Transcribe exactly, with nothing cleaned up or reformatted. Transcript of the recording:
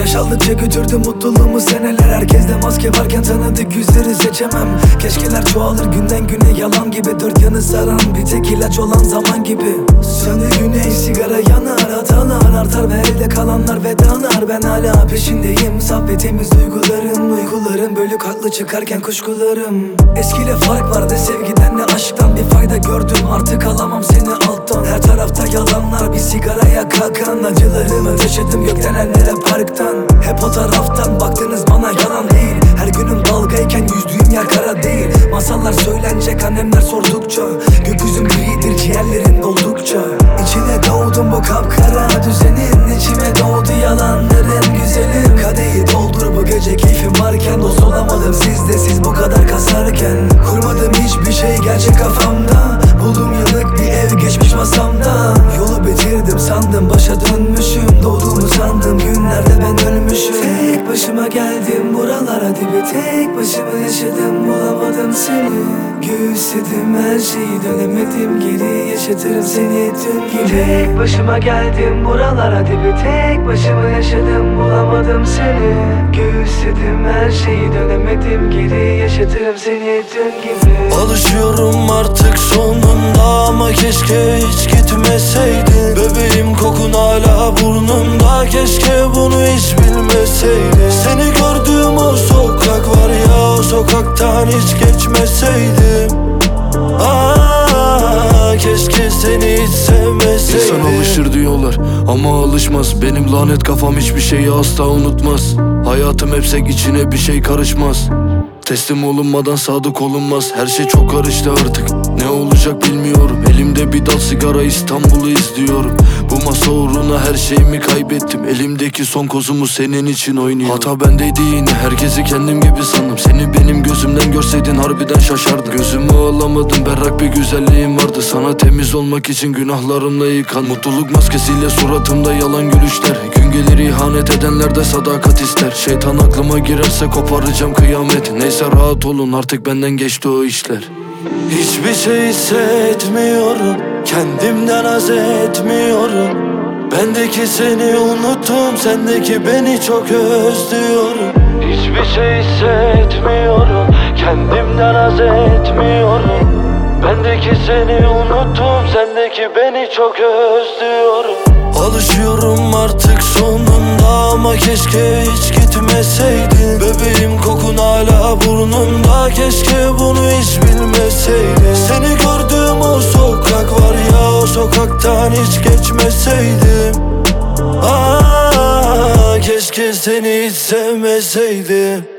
Yaş aldıkça götürdü mutluluğumu seneler. Herkeste maske varken tanıdık yüzleri seçemem. Keşkeler çoğalır günden güne yalan gibi. Dört yanı saran bir tek ilaç olan zaman gibi. Sönü güney sigara yanar, hatalar artar ve elde kalanlar vedalar. Ben hala peşindeyim saf ve temiz duygularım. Uygularım bölük haklı çıkarken kuşkularım. Eskiyle fark vardı sevgiden ne aşktan. Bir fayda gördüm artık alamam seni alttan. Her tarafta yalanlar bir sigaraya kalkan. Acılarımı taşıdım gökdelenlere parktan. Hep o taraftan baktınız bana yalan değil. Her günüm dalgayken yüzdüğüm yer kara değil. Masallar söylenecek annemler sordukça. Gökyüzüm gridir ciğerlerin doldukça. İçine doğdum bu kapkara düzenin. İçime doğdu yalanların güzelim. Kadehi doldur bu gece keyfim varken. Dost olamadım sizde siz bu kadar kasarken. Kurmadım hiçbir şey gerçek kafamda. Buldum yıllık bir ev geçmiş masamda. Yolu bitirdim sandım başa dönmüşüm. Doğduğumu sandım günlerde ben ölmüşüm. Tek başıma geldim buralara dibi. Tek başıma yaşadım bulamadım seni. Göğüsledim her şeyi dönemedim geri. Yaşatırım seni dün gibi. Tek başıma geldim buralara dibi. Tek başıma yaşadım bulamadım seni. Göğüsledim her şeyi dönemedim geri. Yaşatırım seni dün gibi. Alışıyorum artık sonunda ama keşke hiç gitmeseydin. Bebeğim kokun hala burnumda, keşke bunu hiç bilmeseydin. Seni gördüğüm o sokak var ya, o sokaktan hiç geçmeseydim. Aa, keşke seni hiç sevmeseydim. İnsan alışır diyorlar ama alışmaz. Benim lanet kafam hiçbir şeyi asla unutmaz. Hayatım hepsek içine bir şey karışmaz. Teslim olunmadan sadık olunmaz. Her şey çok karıştı artık, ne olacak bilmiyorum. Elimde bir dal sigara, İstanbul'u izliyorum. Bu masa uğruna her şeyimi kaybettim. Elimdeki son kozumu senin için oynuyorum. Hata bendeydi yine, herkesi kendim gibi sandım. Seni benim gözümden görseydin harbiden şaşardım. Gözümü alamadım, berrak bir güzelliğim vardı. Sana temiz olmak için günahlarımla yıkan. Mutluluk maskesiyle suratımda yalan gülüşler. Gün gelir ihanet edenler de sadakat ister. Şeytan aklıma girerse koparacağım kıyamet. Neyse rahat olun artık benden geçti o işler. Hiçbir şey hissetmiyorum, kendimden haz etmiyorum. Bendeki seni unuttum, sendeki beni çok özlüyorum. Hiçbir şey hissetmiyorum, kendimden haz etmiyorum. Bendeki seni unuttum, sendeki beni çok özlüyorum. Alışıyorum artık sonunda ama keşke hiç gitmeseydin. Bebeğim kokun hala burnumda, keşke bunu hiç bilmeseydin. Seni gördüğüm o sokak var ya, o sokaktan hiç geçmeseydim. Aa, keşke seni hiç sevmeseydim.